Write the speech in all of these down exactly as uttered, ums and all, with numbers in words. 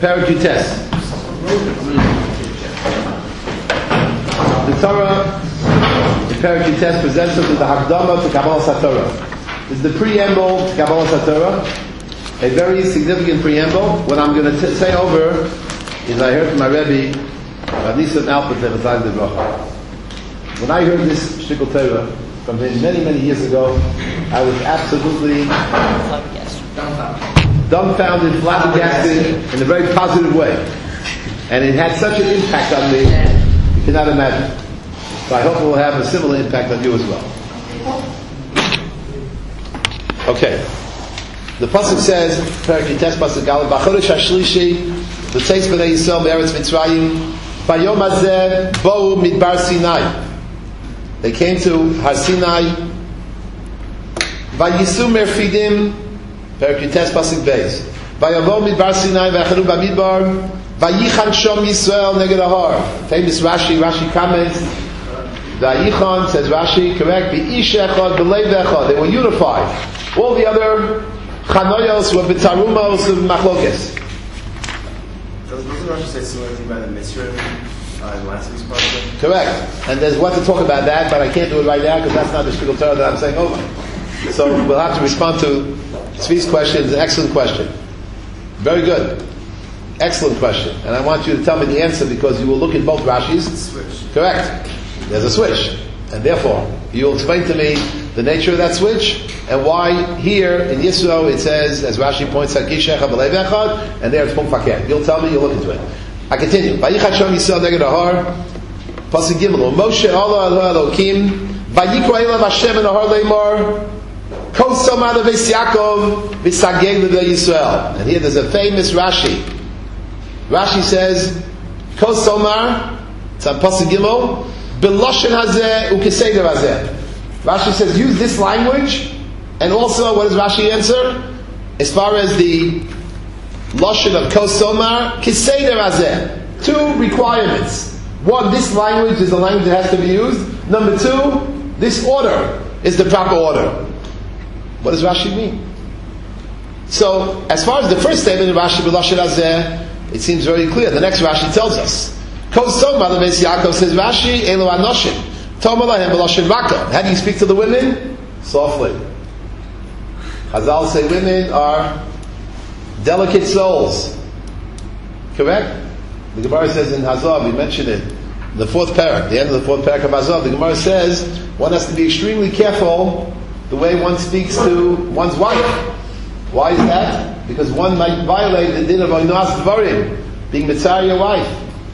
Perek Yutes. The Torah in Perek Yutes presents us with the Hakdama to Kabbalah Satorah. This is the preamble to Kabbalah Satorah, a very significant preamble. What I'm going to say over is I heard from my Rebbe, Rav Nisan Alpert Levatayim Devracha. When I heard this Shtickle Torah from him many, many years ago, I was absolutely dumbfounded, flabbergasted in a very positive way. And it had such an impact on me, you cannot imagine. So I hope it will have a similar impact on you as well. Okay. The pasuk says, Perek Yutes pasuk Aleph, B'chodesh hashlishi, l'tzeis b'nei Yisrael me'eretz Mitzrayim, b'yom hazeh bo'u midbar Sinai. They came to Har Sinai, Vayisu merfidim, Perek Yutes pasuk Beis, Vayavo midbar Sinai v'achanu b'midbar, Vayichan shom Yisrael neged ahar. Famous Rashi, Rashi comments, Vayichan, says Rashi, correct, V'ish echad, b'leiv echad. They were unified. All the other Chanoyos were B'tarumos of Machlokes. Doesn't Rashi say similar thing about the Mitzrayim uh, in last week's part? Correct. And there's what to talk about that, but I can't do it right now because that's not the Shtickle Torah that I'm saying over. So we'll have to respond to Tzvi's question. It's an excellent question. Very good. Excellent question. And I want you to tell me the answer because you will look at both Rashis. Switch. Correct. There's a switch. And therefore, you'll explain to me the nature of that switch and why here in Yisro it says, as Rashi points out, Kish echad b'leiv echad, and there it's pum fakir. You'll tell me, you'll look into it. I continue. Vayichat shom Yisrael neged ahar, pasuk Gimel. Moshe Allah Elokim, vayikra elav Hashem in ahar leimor, kol somad aves Yaakov v'sageg l'bnei Yisrael. And here there's a famous Rashi. Rashi says, kol somar, it's on pasuk Gimel, b'loshen hazeh u'keseder hazeh. Rashi says, use this language, and also, what does Rashi answer? As far as the Lashon of Kosomar, Kiseder Hazeh. Two requirements. One, this language is the language that has to be used. Number two, this order is the proper order. What does Rashi mean? So, as far as the first statement of Rashi, B'lashon Hazeh, it seems very clear. The next Rashi tells us. Kosomar, the Beis Yaakov says, Rashi, Elu Anoshim. How do you speak to the women? Softly. Chazal say women are delicate souls. Correct? The Gemara says in Hazav, we mentioned it, the fourth parak, the end of the fourth parak of Hazav, the Gemara says one has to be extremely careful the way one speaks to one's wife. Why is that? Because one might violate the din of Oynas Dvarim, being Mitzar your wife.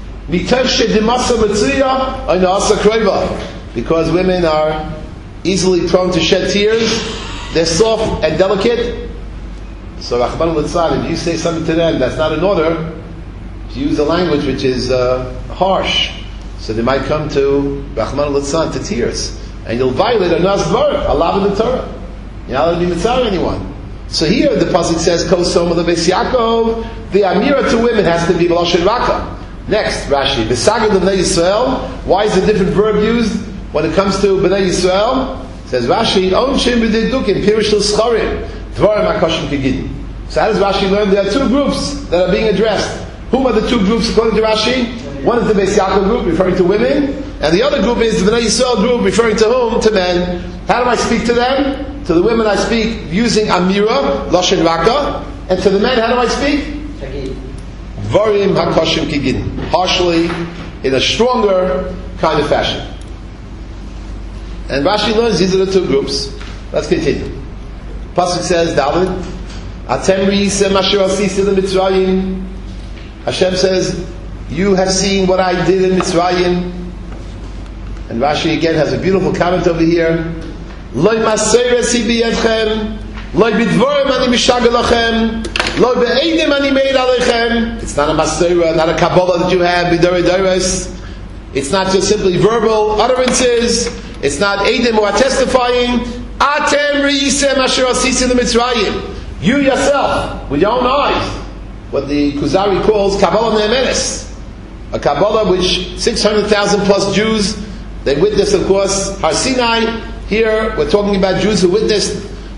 Because women are easily prone to shed tears, they're soft and delicate. So, Rahman al-Litzan, if you say something to them that's not in order, you use a language which is uh, harsh, so they might come to Rahman al-Litzan to tears, and you'll violate a Nazvar, a law of the Torah. You're not allowed to be mitzvah anyone. So here the pasuk says, "Kosoma the Beis Yaakov." The amira to women has to be b'loshen raka. Next, Rashi, "V'saged l'bnei Yisrael." Why is a different verb used when it comes to Bnei Yisrael? Says Rashi, "Onshim b'dedukim pirush l'scharim dvarim hakoshim kegidin." So how does Rashi learn? There are two groups that are being addressed. Whom are the two groups according to Rashi? One is the Beis Yaakov group, referring to women, and the other group is the Bnei Yisrael group, referring to whom? To men. How do I speak to them? To the women I speak using amira, lashon raka, and to the men how do I speak? Dvarim hakoshim kegidin, harshly, in a stronger kind of fashion. And Rashi learns these are the two groups. Let's continue. Pasuk says, David, Atem ri'isem asher asisi l'Mitzrayim. Hashem says, you have seen what I did in Mitzrayim. And Rashi again has a beautiful comment over here. Loi maseres hi biyedchem, loi bidvorim ani mishagal lachem, loi be'edim ani meid alechem. It's not a masera, not a Kabbalah that you have, bidore dores. It's not just simply verbal utterances. It's not Eidim who are testifying. Atem ri'isem asher asisi l'Mitzrayim. You yourself, with your own eyes, what the Kuzari calls Kabbalah Ne'emenes. A Kabbalah which six hundred thousand plus Jews, they witnessed, of course, Har Sinai. Here, we're talking about Jews who witnessed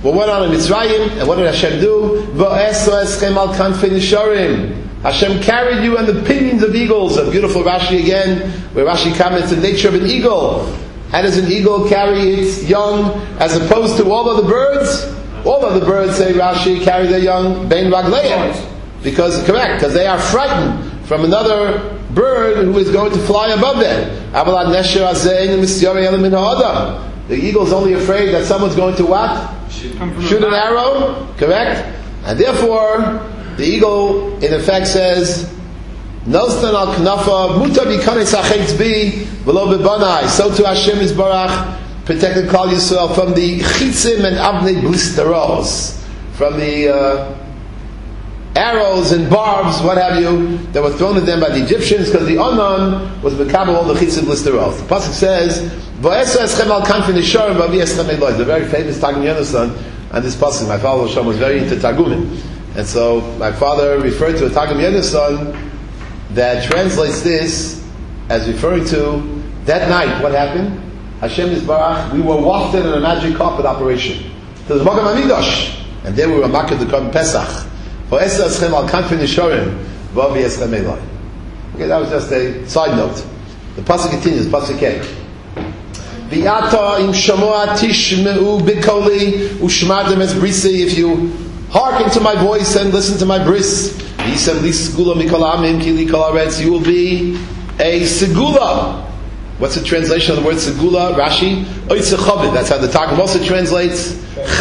What went on in Mitzrayim, and what did Hashem do? V'eso eschem al kanfei nisharim. Hashem carried you on the pinions of eagles. A beautiful Rashi again, where Rashi comments the nature of an eagle. How does an eagle carry its young as opposed to all other birds? All other birds, say Rashi, carry their young bein ragleim. Because, correct, because they are frightened from another bird who is going to fly above them. The eagle is only afraid that someone's going to what? Shoot, Shoot an arrow, correct? And therefore, the eagle, in effect, says, Nostan al knafa muta bikanes achetz bi v'lo bebanai. So to Hashem is barach protected Klal Yisrael from the chitzim and avnei blisteros, from the uh, arrows and barbs, what have you, that were thrown at them by the Egyptians, because the Onan was mekabel all the chitzim blisteros. The pasuk says, "V'eso eschem al kanfei nisharim v'avi eschem eloi." The very famous Targum Yonasan on this pasuk. My father Hashem was very into Targumim, and so my father referred to a Targum Yonasan that translates this as referring to that night. What happened? Hashem Yisbarach, we were wafted in a magic carpet operation to the Magam Amidosh, and there we were maked the Korban Pesach. For Esa Eschem al Kanfei Nisharim v'avi eschem eloi. Okay, that was just a side note. The pasuk continues. Pasuk K. V'ata im shamoa tishmeu b'koli u'shmartem es brisi. If you hearken to my voice and listen to my bris, you will be a segula. What's the translation of the word segula? Rashi, that's how the Targum also translates.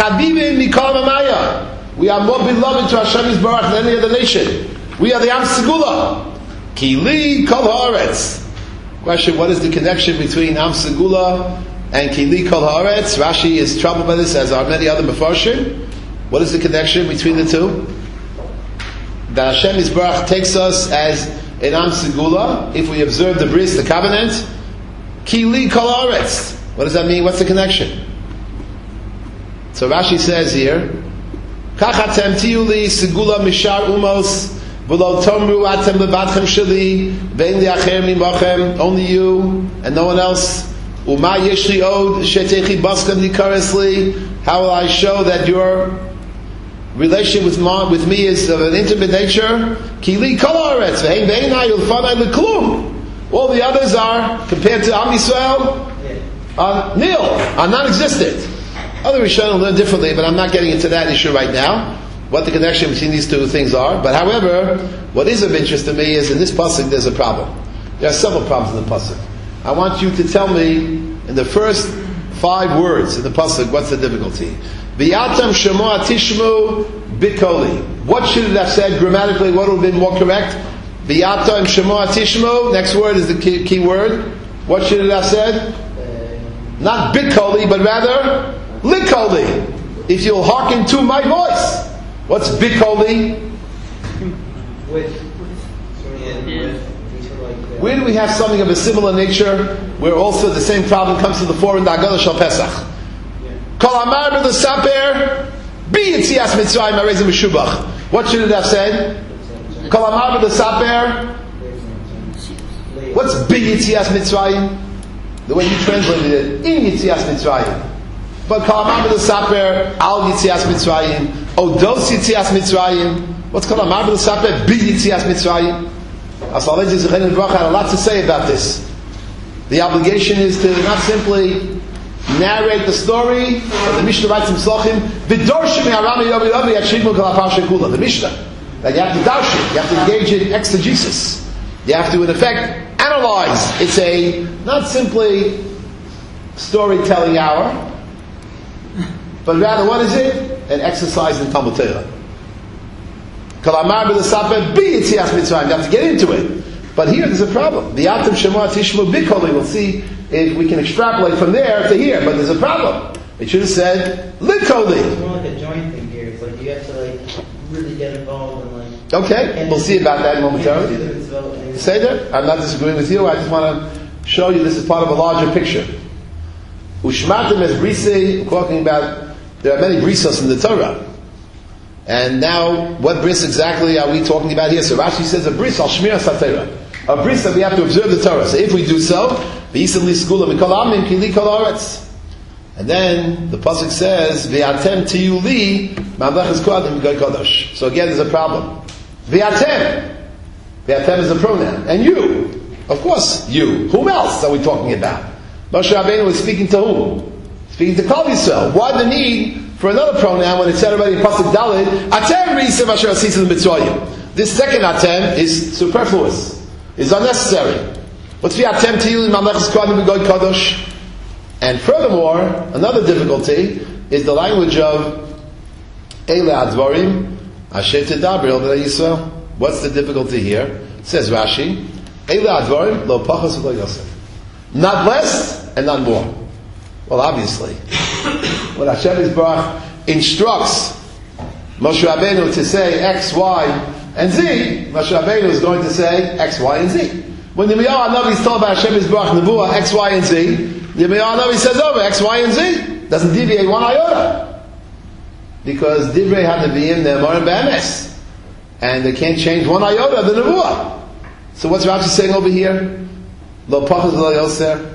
We are more beloved to Hashem Yisbarach than any other nation. We are the Am Segula. Kili kol haaretz. Question: what is the connection between Am Segula and Kili kol haaretz? Rashi is troubled by this, as are many other Mefarshim. What is the connection between the two? That Hashem Yisbarach takes us as an Am Segula if we observe the bris, the covenant. Kili kol haaretz. What does that mean? What's the connection? So Rashi says here, Kachatem tiyuli segula mishar umos v'lo tomru atem levadchem sheli ve'in liacher mimachem. Only you and no one else. Uma yeshli od shetechi baskem likaresli. How will I show that your relationship with, ma, with me is of an intimate nature? Kili kol haaretz v'hein ve'inai ulfanai leklum. All the others are, compared to Am Yisrael, are nil, are non-existent. Other Rishonim learn differently, but I'm not getting into that issue right now, what the connection between these two things are. But however, what is of interest to me is in this pasuk there's a problem. There are several problems in the pasuk. I want you to tell me, in the first five words in the pasuk, what's the difficulty? V'yatam shemoa tishmu bikoli. What should it have said grammatically? What would have been more correct? V'yatam shemoa tishmu. Next word is the key, key word. What should it have said? Not bikoli, but rather likoli. If you'll hearken to my voice. What's bikoli? With. Where do we have something of a similar nature, where also the same problem comes to the fore in the Haggadah Shal Pesach? Kol amar b'lesaper bi yitzias Mitzrayim ha'reizim b'shubach. What should it have said? Kol amar b'lesaper. What's bi yitzias Mitzrayim? The way you translated it, in yitzias Mitzrayim. But kol amar b'lesaper al yitzias Mitzrayim, odos yitzias Mitzrayim. What's kol amar b'lesaper bi yitzias Mitzrayim? Asalei Zichron and Baruch had a lot to say about this. The obligation is to not simply narrate the story, but the Mishnah writes in Psachim, "V'dorshim me'arami yomi yomi yachshivmu kol ha'parsha kula." The Mishnah, that you have to dash it, you have to engage in exegesis, you have to, in effect, analyze. It's a not simply storytelling hour, but rather, what is it? An exercise in Talmud Torah. You have to get into it. But here there's a problem. The Atam Shema Tishmu Bikoli, we'll see if we can extrapolate from there to here, but there's a problem. It should have said Likoli. It's more like a joint thing here. It's like you have to like really get involved and like. Okay, we'll see about that momentarily. Say that. I'm not disagreeing with you. I just want to show you this is part of a larger picture. Ushmatim es Brisi, talking about there are many brisos in the Torah. And now, what bris exactly are we talking about here? So Rashi says a bris al shmir satera, a bris that we have to observe the Torah. So if we do so, v'yisem li skula mikol amim ki li kol haaretz. And then the pasuk says, "V'atem tiyu li mamlechas kohanim v'goy kadosh." So again, there's a problem. V'atem, v'atem is a pronoun, and you, of course, you. Whom else are we talking about? Moshe Rabbeinu was speaking to whom? Speaking to Klal Yisrael. Why the need for another pronoun when it said already in pasuk Daled? Atem risev asher asisim mitzrayim. This second atem is superfluous, is unnecessary. What's v'atem tiyu li mamlechas kohanim v'goy kadosh? And furthermore, another difficulty is the language of Eile Advarim Asher Tedaber El Bnei Yisrael. What's the difficulty here? Says Rashi, Eile Advarim Lo Pachas V'Lo Yosef. Not less and not more. Well, obviously, when Hashem Yisbarach instructs Moshe Rabbeinu to say X, Y, and Z, Moshe Rabbeinu is going to say X, Y, and Z. When the Yirmiyahu Hanavi is told by Hashem Yisbarach Nevuah X, Y, and Z, the Yirmiyahu Hanavi says over X, Y, and Z. Doesn't deviate one iota. Because Divrei HaNeviim Ne'emar B'Emes. And they can't change one iota of the Nevuah. So what's Rashi saying over here? Lo Pachas V'Lo Yosef.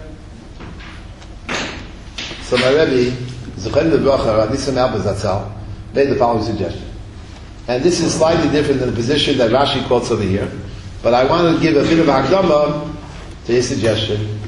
So my Rebbe, Zechariah the Bracha, Rav Nissim Alpes Zatzal, made the following suggestion. And this is slightly different than the position that Rashi quotes over here. But I want to give a bit of Hakdama to his suggestion.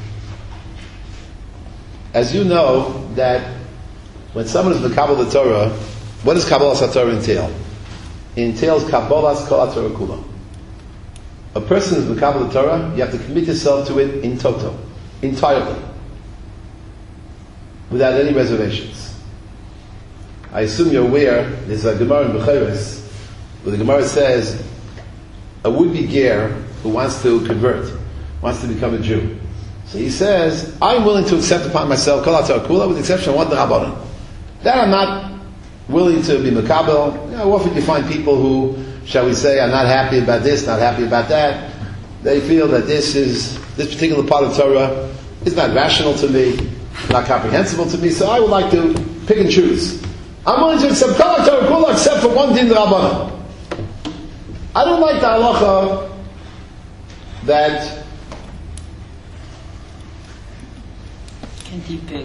As you know, that when someone is Mekabel the Torah, what does Kabbalas HaTorah entail? It entails Kabbalas Kol HaTorah Kula. A person is Mekabel the Torah, you have to commit yourself to it in toto, entirely, without any reservations. I assume you're aware, there's a Gemara in Becheres, where the Gemara says, a would-be ger who wants to convert, wants to become a Jew. So he says, I'm willing to accept upon myself Kol HaTorah Kula, with the exception of one D'Rabbanan. That I'm not willing to be Mekabel. You know, often you find people who, shall we say, are not happy about this, not happy about that. They feel that this is, this particular part of Torah is not rational to me, not comprehensible to me, so I would like to pick and choose. I'm willing to accept Kol HaTorah Kula except for one Din D'Rabbanan. I don't like the halacha that Can't he pick?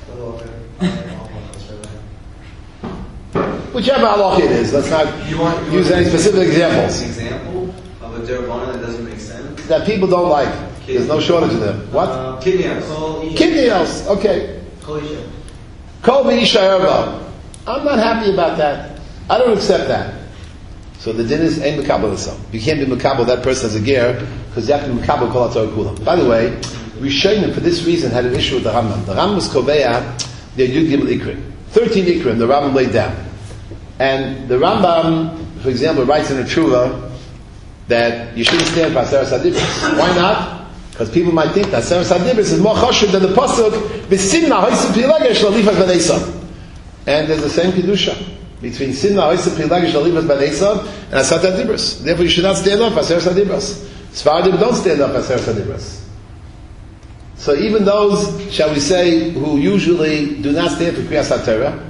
whichever halacha it is, let's not You want, you use want any specific examples. An example of a D'Rabbanan that doesn't make sense? That people don't like. There's no shortage of them. What? Uh, Kidney house. Kol Isha. Kidney else. Okay. Kol Isha. Kol v'isha erba. I'm not happy about that. I don't accept that. So the din is ein mekabel l'sam. You can't be mekabel that person as a ger because you have to be mekabel kol HaTorah Kula. By the way, Rishonim for this reason had an issue with the Rambam. The Rambam was koveya the Yud Gimel Ikrim. Thirteen Ikrim the Rambam laid down. And the Rambam, for example, writes in a Tshuva that you shouldn't stand for Aseres HaDibros. Why not? Because people might think that Aseres HaDibros is more chashuv than the pasuk v'simna hoysim pilegesh lalifas ben Esav. And there's the same kedusha between simna hoysim pilegesh lalifas ben Esav and Aseres HaDibros. Therefore, you should not stand up for Aseres HaDibros. Sfaradim don't stand up for Aseres HaDibros. So even those, shall we say, who usually do not stand for Kriyas HaTorah,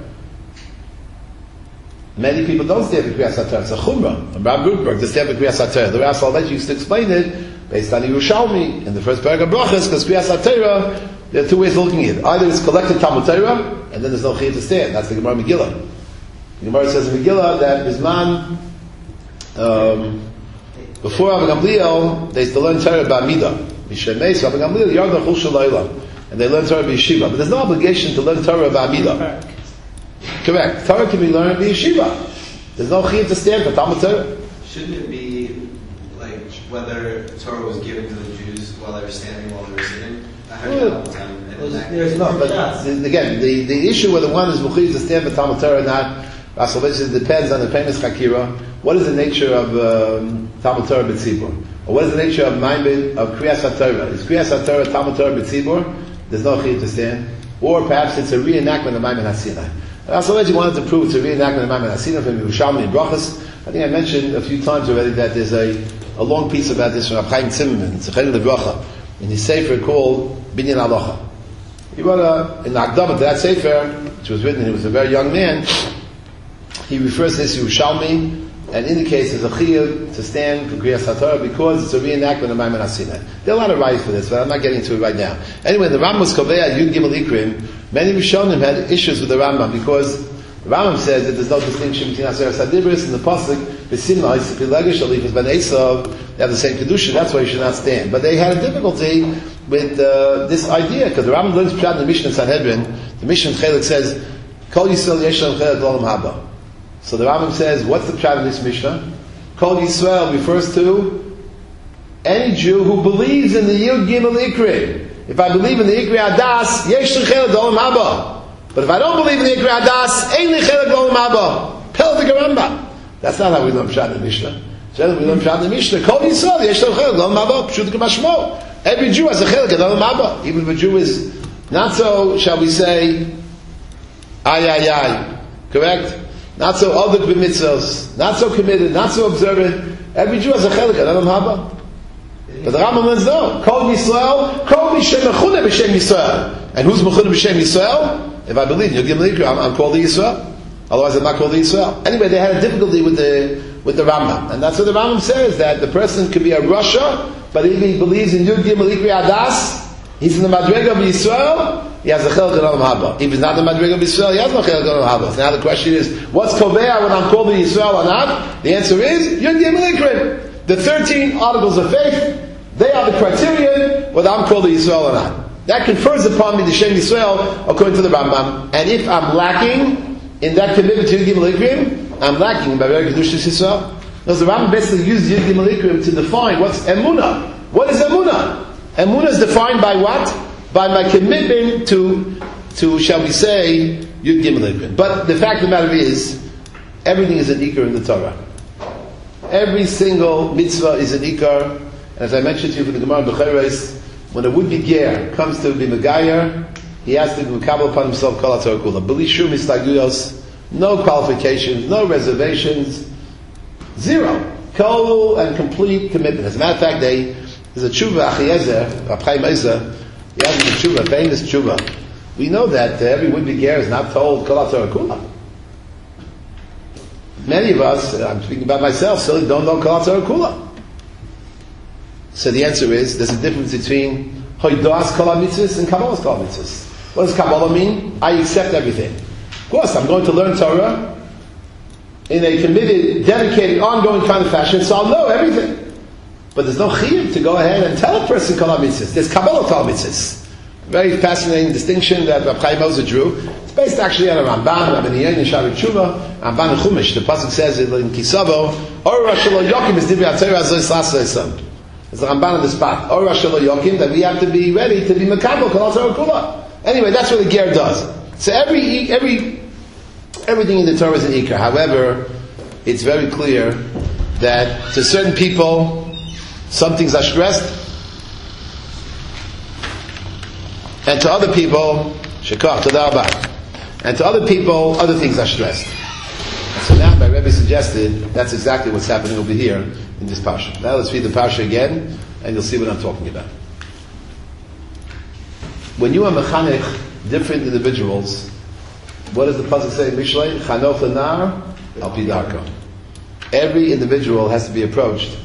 many people don't stand for Kriyas HaTorah. It's a chumrah. From Rav Gutenberg, they stand for Kriyas HaTorah. The Rav Soloveitchik used to explain it based on Yerushalmi in the first paragraph of Brachas, because Kriyas HaTorah, there are two ways of looking at it. Either it's collected Talmud Torah, and then there's no chiyuv to stand. That's the Gemara Megillah. The Gemara says in Megillah that Bisman, um, before Rabbi Gamliel, they used to learn Torah Ba'amidah. Mishneh so Rabbi Gamliel Yarda Chul Shalayla, and they learn Torah B'Yeshiva. But there's no obligation to learn Torah Ba'amidah. Correct. Torah can be learned in B'Yeshiva. There's no chiyuv to stand for Talmud Torah. Shouldn't it be like whether Torah was given to the Jews while they were standing, while they were sitting? I heard that all the time. And There's- that- there's No, but the, again, the, the issue whether one is mechuyev to stand for Talmud Torah or not, Rav Soloveitchik says, depends on the famous Chakira. What is the nature of um, Talmud Torah b'tzibur? Or what is the nature of Maimed of Kriyas HaTorah? Is Kriyas HaTorah Talmud Torah b'tzibur? There's no chiyuv to stand. Or perhaps it's a reenactment of Maimed HaSinai. Rav Soloveitchik wanted to prove it's a reenactment of Maimed HaSinai from Yerushalmi and Brachas. I think I mentioned a few times already that there's a, a long piece about this from Rab Chaim Zimmerman, Zechariah the Bracha, in his sefer called Binyan Alocha. He wrote a, in the Akdama to that sefer, which was written, he was a very young man, he refers to this Yerushalmi and indicates there's a chiyuv to stand for Kriyas HaTorah because it's a reenactment of Maimed HaSinai. There are a lot of rights for this, but I'm not getting to it right now. Anyway, the Rambam was Koveya Yud Gimel Ikrim Many Rishonim had issues with the Rambam because the Rambam says that there's no distinction between Aseres Hadibris and the Pasuk, V'simna, Yisapilegish, Alifas Ben Esav, they have the same Kedusha, that's why you should not stand. But they had a difficulty with uh, this idea, because the Rambam learns Pshat in the Mishnah in Sanhedrin, the Mishnah in Chelik says, Kol Yisrael Yeshlam Chelik L'olam Haba. So the Rambam says, what's the Pshat in this Mishnah? Kol Yisrael refers to any Jew who believes in the Yud Gimel Ikri. If I believe in the Ikri Adas, Yeshlam Chelik L'olam Haba. But if I don't believe in the Ikri Adas, Ein Li Chelik L'olam Haba. Pel the Rambam. That's not how we learn Pshat in the Mishnah. Generally, we learn Pshat in the Mishnah. Kol Yisrael Yeshlam Chelik L'olam Haba. Pshat K'mashmo. Every Jew has a Chelik L'olam Haba. Even if a Jew is not so, shall we say, ay ay ay. Correct? Not so other b'mitzvos, not so committed, not so observant. Every Jew has a chelik at Adam Haba. But the Rambam says no. Kol Yisrael, Kol Mishem Mechune B'Shem Yisrael. And who's Mechune B'Shem Yisrael? If I believe in Yud Gimel Ikra, I'm, I'm called the Yisrael. Otherwise, I'm not called the Yisrael. Anyway, they had a difficulty with the with the Rambam, and that's what the Rambam says, that the person could be a Rasha, but if he believes in Yud Gimel Ikra Adas, he's in the Madrega of Yisrael. He has a chelik Olam Haba. If he's not the Madrega of Yisrael, he has no chelik Olam Haba. Now the question is, what's Kovea when I'm called the Yisrael or not? The answer is, Yud Gimel Ikra. The thirteen articles of faith, they are the criterion whether I'm called the Yisrael or not. That confers upon me the Shem Yisrael according to the Rambam. And if I'm lacking in that commitment to Yud Gimel Ikra, I'm lacking in Madrega Kedushas Yisrael. Because the Rambam basically used Yud Gimel Ikra to define what's Emunah. What is Emunah? Emunah is defined by what? By my commitment to, to shall we say, Yud Gimel Ikra. But the fact of the matter is, everything is an Ikar in the Torah. Every single mitzvah is an Ikar. And as I mentioned to you from the Gemara in Becheres, when a would-be ger comes to be Megayer, he has to be Mekabel upon himself Kol HaTorah Kula. B'li shum istaguyos, no qualifications, no reservations, zero. Kol and complete commitment. As a matter of fact, they, there's a tshuva, Achiezer, Rabchaim Ezer, he has a tshuva, famous tshuva. We know that uh, every would-be ger is not told Kol HaTorah Kula. Many of us, uh, I'm speaking about myself, still don't know Kol HaTorah Kula. So the answer is, there's a difference between Hoidas Kol HaMitzvahs and Kabbalah's Kol HaMitzvahs. What does Kabbalah mean? I accept everything. Of course, I'm going to learn Torah in a committed, dedicated, ongoing kind of fashion, so I'll know everything. But there's no chiyuv to go ahead and tell a person Kol HaMitzvahs. There's Kabbalah Kol HaMitzvahs. Very fascinating distinction that Rab Chaim Ozer drew. It's based actually on a Ramban, Rabbi Yehuda Shari Tshuva, Ramban Chumash. The pasuk says in Kisavo, Or Rashalo Yokim is Dibri HaTorah Azois Lasosam. It's the Ramban on the spot. Or Rashalo Yokim, that we have to be ready to be Mekabel Kol HaTorah Kula. Anyway, that's what the ger does. So every every everything in the Torah is an ikar. However, it's very clear that to certain people, some things are stressed, and to other people, shekach, tadabah, and to other people, other things are stressed. So now, my Rebbe suggested that's exactly what's happening over here in this parsha. Now let's read the parsha again, and you'll see what I'm talking about. When you are mechanech different individuals, what does the pasuk say in Mishlei? Chanoch lenar al pi darko. Every individual has to be approached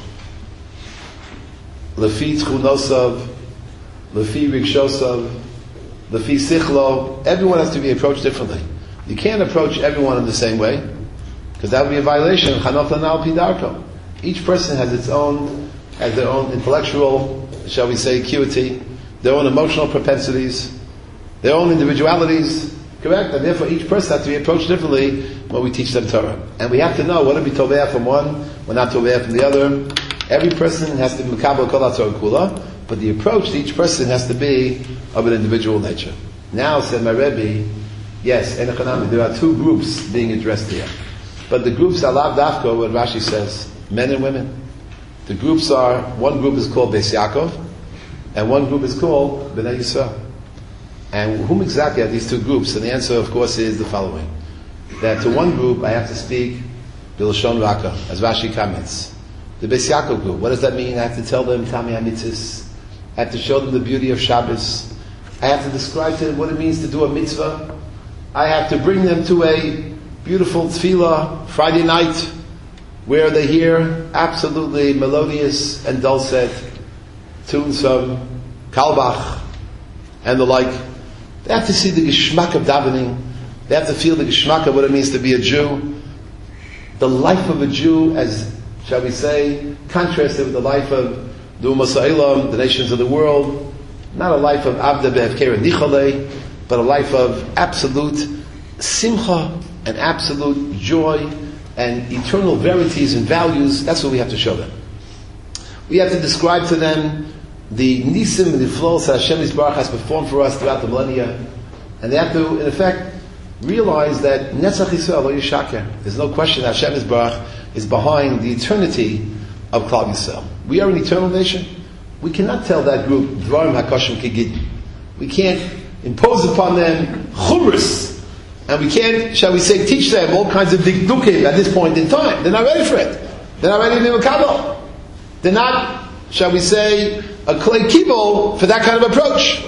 lefi tchunosav, lefi rigshosav, lefi sichlo. Everyone has to be approached differently. You can't approach everyone in the same way, because that would be a violation of Chanoch lenar al pi darko. Each person has its own, has their own intellectual, shall we say, acuity, their own emotional propensities, their own individualities, correct? And therefore each person has to be approached differently when we teach them Torah. And we have to know what to be toveh from one, we're not toveh from the other. Every person has to be mekabel kol haTorah kula, but the approach to each person has to be of an individual nature. Now, said my Rebbe, yes, there are two groups being addressed here. But the groups are lav dafko, what Rashi says, men and women. The groups are, one group is called Beis Yaakov, and one group is called Bnei Yisrael. And whom exactly are these two groups? And the answer, of course, is the following. That to one group, I have to speak B'lashon Raka, as Rashi comments. The Beis Yaakov group, what does that mean? I have to tell them Tami HaMitzvahs. I have to show them the beauty of Shabbos. I have to describe to them what it means to do a mitzvah. I have to bring them to a beautiful tefillah Friday night, where they hear absolutely melodious and dulcet tunes from Kalbach and the like. They have to see the geschmack of davening. They have to feel the geschmack of what it means to be a Jew. The life of a Jew, as shall we say, contrasted with the life of the Umas Ha'olam, the nations of the world. Not a life of Avda Behevkera Nichale, but a life of absolute simcha and absolute joy and eternal verities and values. That's what we have to show them. We have to describe to them the nisim and the flows that Hashem Yisbarach has performed for us throughout the millennia, and they have to, in effect, realize that Netzach Yisrael lo yishaker. There's no question that Hashem Yisbarach is behind the eternity of Klal Yisrael. We are an eternal nation. We cannot tell that group Dvarim HaKoshim Kegid. We can't impose upon them chumrus, and we can't, shall we say, teach them all kinds of dikdukim at this point in time. They're not ready for it. They're not ready to be makabel. They're not, shall we say, a clay kibble for that kind of approach.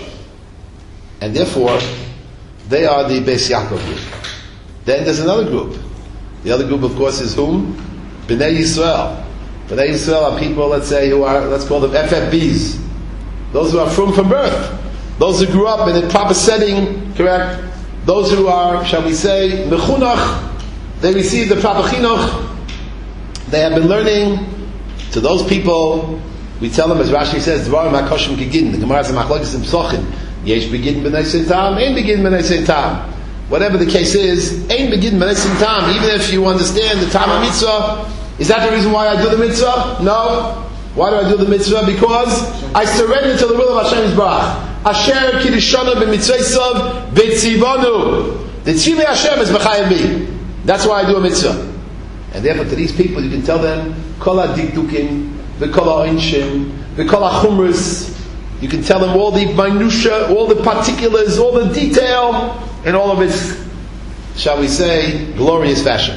And therefore, they are the Beis Yaakov group. Then there's another group. The other group, of course, is whom? Bnei Yisrael. Bnei Yisrael are people, let's say, who are, let's call them F F Bs. Those who are from from birth. Those who grew up in a proper setting, correct? Those who are, shall we say, mechunach. They received the proper chinuch. They have been learning. To those people, we tell them, as Rashi says, Dvarim HaKoshim Kegidin. The Gemara says, Machlokes in Psochim. Yesh begin b'nei seitam, ein begin b'nei seitam. Whatever the case is, ein begin b'nei seitam. Even if you understand the time of mitzvah, is that the reason why I do the mitzvah? No. Why do I do the mitzvah? Because I surrender to the will of Hashem Yisbarach. Asher kiddushanu b'mitzvaysav b'tzivanu. The tzivay Hashem is b'chayim bi. That's why I do a mitzvah. And therefore, to these people, you can tell them, kol ha-dikdukim, v'kol ha-inshim, v'kol ha-chumrus. You can tell them all the minutiae, all the particulars, all the detail, in all of its, shall we say, glorious fashion.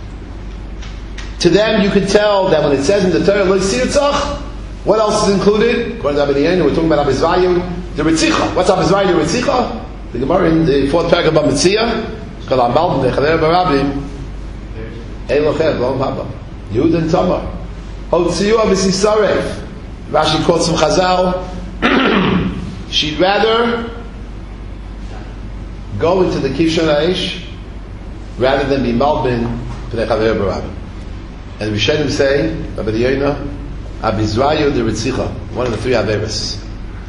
To them, you can tell that when it says in the Torah, lo yisirtzach, what else is included? According to Rabbi Yehuda, we're talking about Abizvayu, the Ritzicha. What's Abizvayu, the Ritzicha? The Gemara in the fourth paragraph of Mitzvah, called Amal Nechaver Barabim, Elocher, Lo Haba, Yehud and Tamar, Hotziyu Abisisarev. Rashi quotes from Chazal. She'd rather go into the Kishon Aish rather than be Malbin Pnei Chaver Barabim. And the Rishonim say, Rabbi Yehuda, Abizrayu the Ritzicha, one of the three Averis.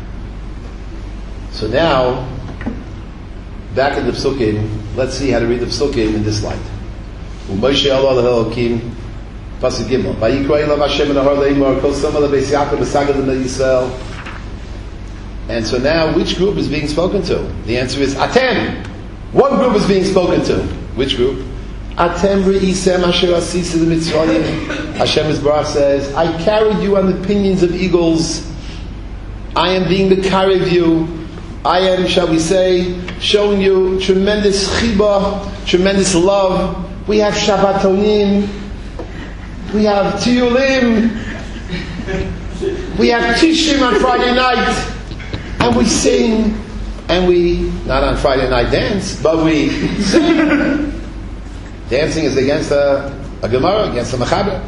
So now, back in the Psukim, let's see how to read the Psukim in this light. U'Moshe Allah Elokim, Pasuk Gimel. Vayikra Elav Hashem Nahar Leimor Kol Soma LeBeis Yaakov B'Sagad L'Bnei Yisrael. And so now, which group is being spoken to? The answer is Atem. One group is being spoken to. Which group? Atem Re'isem Asher Asisi L'Mitzrayim. Hashem Yisbarach says, I carried you on the pinions of eagles. I am being the carry of you. I am, shall we say, showing you tremendous chiba, tremendous love. We have Shabbatonim. We have Tiyulim. We have Tishim on Friday night. And we sing. And we, not on Friday night dance, but we sing. Dancing is against a, a Gemara, against a Mechaber.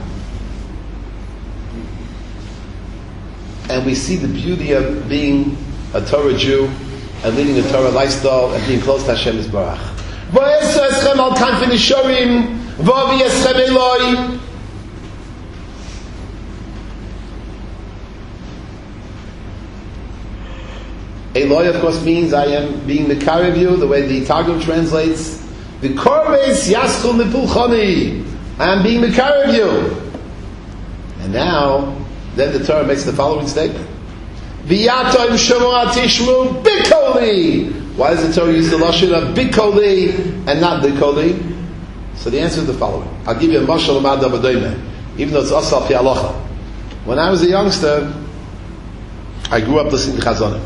And we see the beauty of being a Torah Jew and leading a Torah lifestyle and being close to Hashem Yisbarach. V'eso eschem al kanfei nishorim, v'avi eschem Eloi. Eloi, of course, means I am being the Mekar of you, the way the Targum translates. The Korbeis Yaschul Nipulchoni. I am being the Mekar of you. And now, then the Torah makes the following statement. V'yatom Shemua Tishmu Bikoli. Why does the Torah use the lashon of Bikoli and not Bikoli? So the answer is the following. I'll give you a mashal amad avadoyme, even though it's asal fi halacha. When I was a youngster, I grew up listening to Chazonim.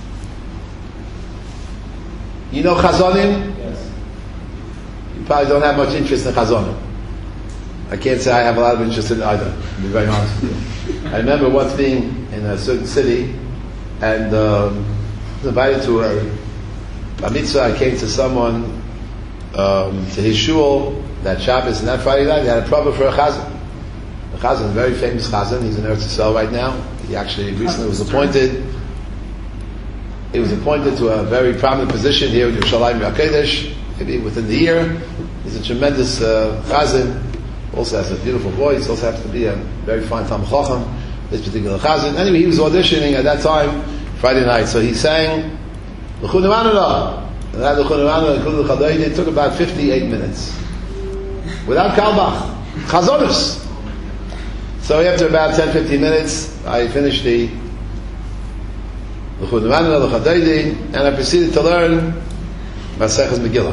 You know Chazonim? Yes. You probably don't have much interest in Chazonim. I can't say I have a lot of interest in it either, to be very honest with you. I remember once being in a certain city and um, I was invited to a, a mitzvah. I came to someone, um, to his shul, that Shabbos and that Friday night, they had a problem for a chazan. A chazan, a very famous chazan, he's in Eretz Yisrael right now. He actually recently was appointed. He was appointed to a very prominent position here in Yerushalayim HaKodesh, maybe within the year. He's a tremendous uh, chazan. Also has a beautiful voice. Also happens to be a very fine Talmid Chacham. This particular chazan. Anyway, he was auditioning at that time, Friday night. So he sang L'chun Emanula. And that L'chun Emanula included the Chadayim. It took about fifty-eight minutes. Without Kalbach. Chazonus. So after about ten to fifteen minutes, I finished the L'chun Emanula, the Chadayim, and I proceeded to learn Maseches Megillah.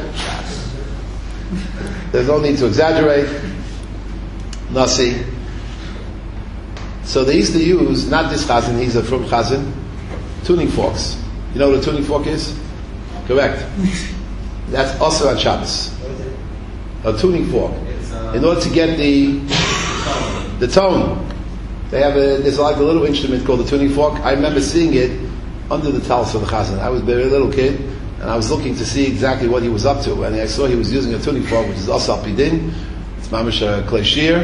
There's no need to exaggerate. Nasi. So they used to use, not this chazan, he's a from chazan, tuning forks. You know what a tuning fork is? Correct. That's also on Shabbos. A tuning fork. uh, In order to get the the tone. They have a, there's like a little instrument called a tuning fork. I remember seeing it under the talis of the chazan. I was a very little kid, and I was looking to see exactly what he was up to. And I saw he was using a tuning fork, which is also Alpidin. It's mamash a klei shir.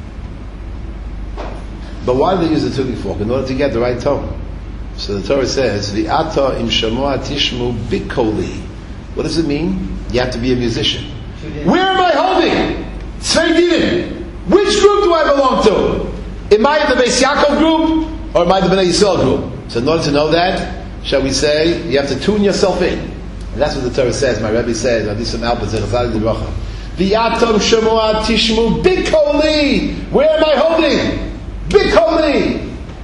But why do they use a tuning fork? In order to get the right tone. So the Torah says, "V'ata im shamoa tishmu bikoli." What does it mean? You have to be a musician. Where am I holding? Tzvei Dinim. Which group do I belong to? Am I the Beis Yaakov group or am I the Bnei Yisrael group? So in order to know that, shall we say, you have to tune yourself in. And that's what the Torah says. My Rebbe says, Adisam Alpert Zechazadi D'Bracha. V'yatom shamoa tishmu bikoli. Where am I holding? Bikoli.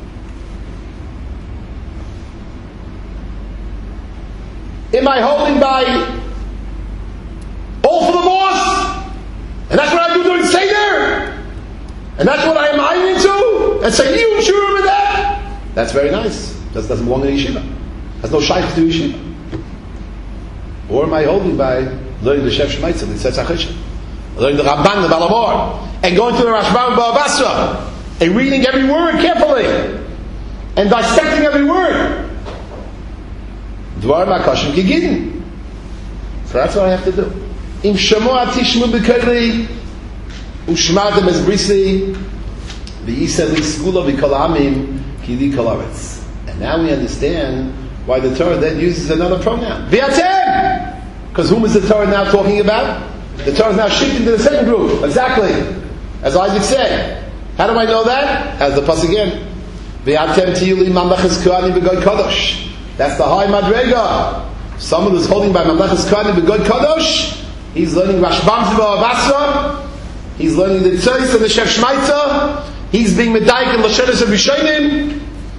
Am I holding by all for the boss? And that's what I do during Seder? And that's what I am eyeing into? And say, you sure with that? That's very nice. That doesn't belong in yeshiva. Has no shaykh to yeshiva. Or am I holding by learning the Shef Shemaitzah, the Tzetz HaChisha, learning the Ramban, the Balamor, and going to the Rashbam and Bava Basra, and reading every word carefully, and dissecting every word? Dvar Makashim Kigin. So that's what I have to do. Im Shamoa Tishmu B'Keli Ushmartem Es Brisi V'Yiseh Li Skula V'Kol Amim Ki Li Kol Aretz. And now we understand why the Torah then uses another pronoun. V'Yatem! Because whom is the Torah now talking about? The Torah is now shifting to the second group. Exactly. As Isaac said. How do I know that? As the pasuk again. V'Yatem Tiyuli Mamlechas Kohanim B'God Kadosh. That's the high madrega. Someone who's holding by Mamlechas Kohanim B'God Kadosh, he's learning Rashbam Zivah Basra, he's learning the Tzois and the Shef Shmaitza, he's being Medaik and Lashonis and Rishonim.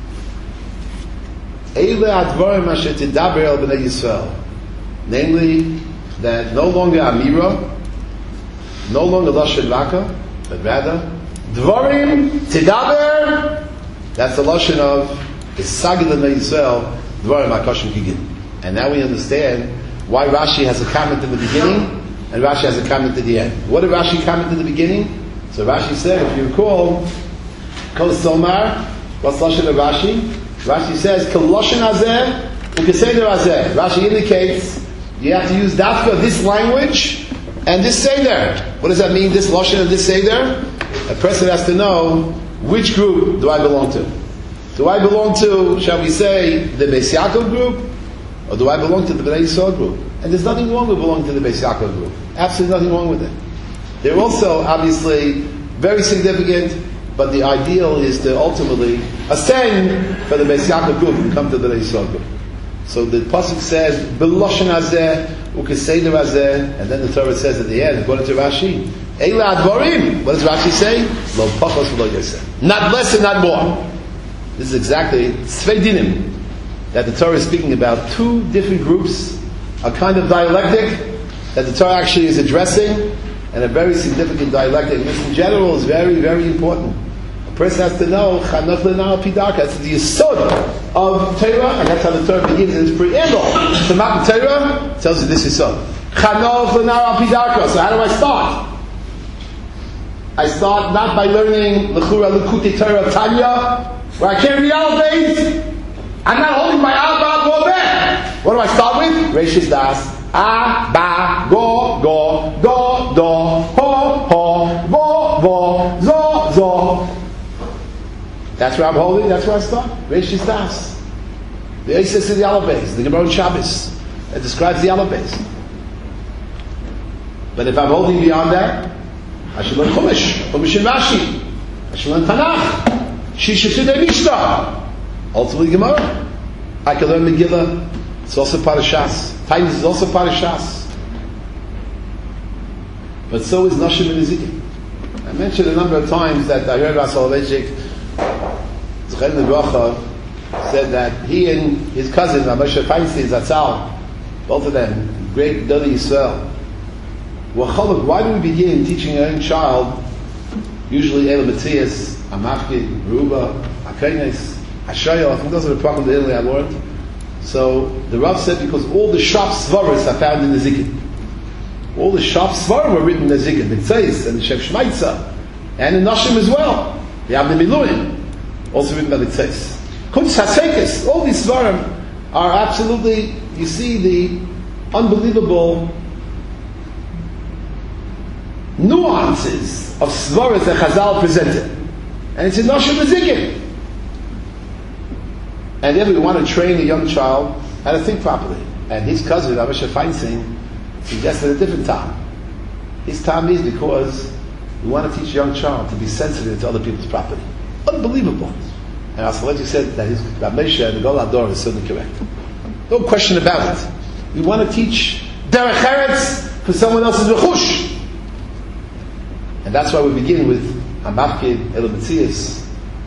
Eile Advarim Asher Tidaber El B'nai Yisrael. Namely, that no longer Amira, no longer Lashon Raka, but rather, Dvarim Tidaber, that's the Lashon of Isagil B'nai Yisrael, Dvarim HaKoshim Kigin. And now we understand why Rashi has a comment in the beginning and Rashi has a comment at the end. What did Rashi comment in the beginning? So Rashi said, if you recall, Kol Somar, what's Lashon of Rashi? Rashi says, Kol Lashon Hazeh, Ukeseder Hazeh. Rashi indicates you have to use dafka, this language, and this Seder. What does that mean, this Lashon and this Seder? A person has to know, which group do I belong to? Do I belong to, shall we say, the Beis Yaakov group? Or do I belong to the Bnei Yisrael group? And there's nothing wrong with belonging to the Beis Yaakov group. Absolutely nothing wrong with it. They're also, obviously, very significant, but the ideal is to ultimately ascend for the Beis Yaakov group and come to the Bnei Yisrael group. So the pasuk says, B'loshen hazeh, u'keseder hazeh, and then the Torah says at the end, according to Rashi, Eila advarim. What does Rashi say? Lo pachos v'lo yoseh. Not less and not more. This is exactly Tzvei Dinim, that the Torah is speaking about two different groups, a kind of dialectic that the Torah actually is addressing, and a very significant dialectic. This in general is very, very important. A person has to know, Chanach L'na'al Pidaka, that's the yesod of Torah, and that's how the Torah begins in its preamble. The Matan Torah tells you this yesod. Chanach L'na'al Pidaka. So how do I start? I start not by learning L'chura L'kutei Torah of Tanya, where I can't read alphabets. I'm not holding my alphabet go back. What do I start with? Reishis Das. A, ba, go, go, do, do, ho, ho, vo, vo, zo, zo. That's where I'm holding, that's where I start. Reishis Das. The Eises of the Alabes, the Gemara in Shabbos, it describes the Alabes. But if I'm holding beyond that, I should learn Chumash, Chumash and Rashi. I should learn Tanakh, Shisha Tudei Mishnah. Ultimately Gemara. I can learn Megillah. It's also part of Shas. Tainis is also part of Shas. But so is Nashim and Nezikim. I mentioned a number of times that I heard Ras Soloveitchik, Zechem Nebracha, said that he and his cousin, Moshe Feinstein, Zatzal, both of them, great Dodi Yisrael, were cholok. Why do we begin teaching a young child, usually Elam Matthias, Amachki, Ruba, Akenes, Ashayah? I think those are the problems that I learned. So the Rav said because all the sharp svaras are found in the Zikin. All the sharp svaras were written in the Zikin, the Tzais and the Shev Shmaitza, and in Nashim as well. The Avnei Miluim, also written by the Tzais. Kuntz Hasekes, all these svarim are absolutely, you see the unbelievable nuances of svaras that Chazal presented. And it's in Nashim and Zikin. And then we want to train a young child how to think properly. And his cousin, Moshe Feinstein, suggested a different time. His time is because we want to teach a young child to be sensitive to other people's property. Unbelievable. And Asalechi said that his Ramesha and the Gol Ador is certainly correct. No question about it. We want to teach Derech Eretz for someone else's Rechush. And that's why we begin with Hamapkid, Elamatzias,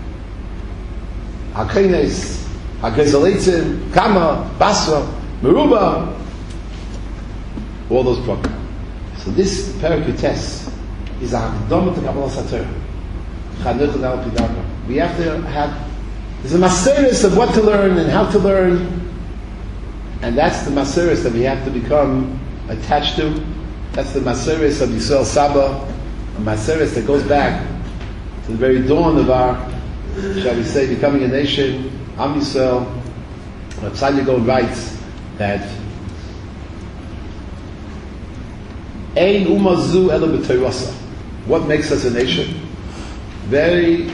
Hakenes, HaGezaleitzim, Kama, Basra, Meruba, all those programs. So this Perikutes is a Hakdama to Kabbalah Satorah. Chanuch Al Pidaka. We have to have, there's a maseris of what to learn and how to learn, and that's the maseris that we have to become attached to. That's the maseris of Yisrael Saba, a maseris that goes back to the very dawn of our, shall we say, becoming a nation. Am Yisrael, Rav Tzaddik Gaon writes that Ein Umah Zu Ela B'Torasa. What makes us a nation? Very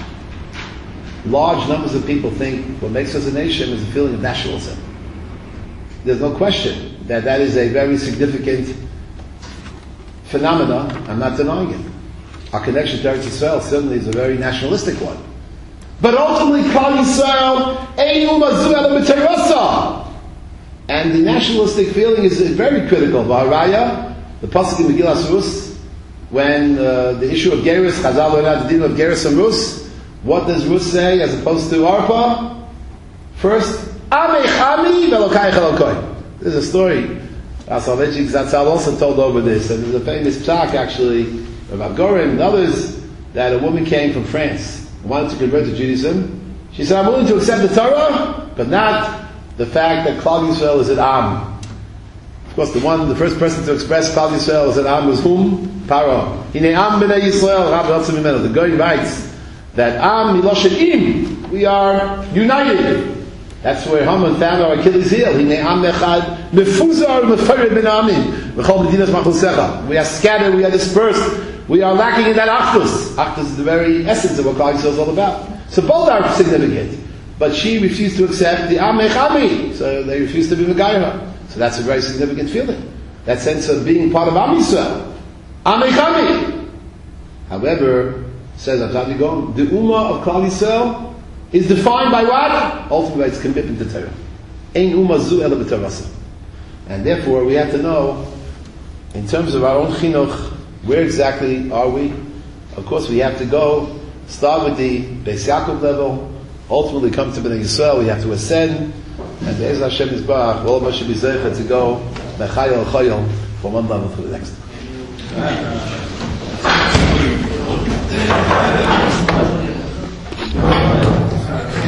large numbers of people think what makes us a nation is a feeling of nationalism. There's no question that that is a very significant phenomena. I'm not denying it. Our connection to Eretz Yisrael certainly is a very nationalistic one. But ultimately, Klal Yisrael, Ein Umah Zu Ela B'Torasa. And the nationalistic feeling is very critical. V'haraya, the pasuk in Megillas Rus, when uh, the issue of Gerus, Chazal learned out the deal of Gerus and Rus, what does Rus say as opposed to Arpa? First, Amech Ami Ve'Elokayich Elokoi. There's a story, Soloveitchik Zatzal also told over this, and there's a famous psak actually, about Gorim and others, that a woman came from France, wanted to convert to Judaism. She said, I'm willing to accept the Torah, but not the fact that Klal Yisrael is an Am. Of course, the one, the first person to express Klal Yisrael as an Am was whom? Paro. Hine Am b'nei Yisrael, Rabbi Yotzim Mimenu. The Goy writes that Am miloshen Im, we are united. That's where Haman found our Achilles heel. Hine Am echad mefuzar mefared ben Amim. V'chol medinas machusecha. We are scattered, we are dispersed. We are lacking in that Achdus. Achdus is the very essence of what Klal Yisrael is all about. So both are significant. But she refused to accept the Am Echami. So they refused to be Megayah. So that's a very significant feeling. That sense of being part of Am Yisrael. Am Echami. However, says Avtadi Gaon, the Ummah of Klal Yisrael is defined by what? Ultimately by its commitment to Torah. Ein Ummah Zu Ela B'Torasa. And therefore we have to know, in terms of our own chinuch, where exactly are we? Of course, we have to go, start with the Beis Yaakov level, ultimately come to Bnei Yisrael, we have to ascend, and Be'ez Hashem Yisbarach, all of us should be zeichet to go, Mechayel Chayel, from one level to the next.